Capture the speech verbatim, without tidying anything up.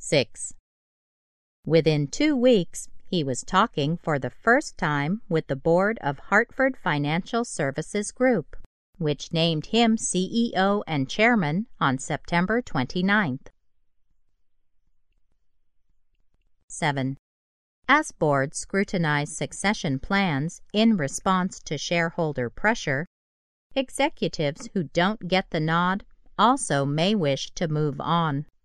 six. Within two weeks, he was talking for the first time with the board of Hartford Financial Services Group, which named him C E O and chairman on September twenty-ninth. seven. As boards scrutinize succession plans in response to shareholder pressure, executives who don't get the nod also may wish to move on.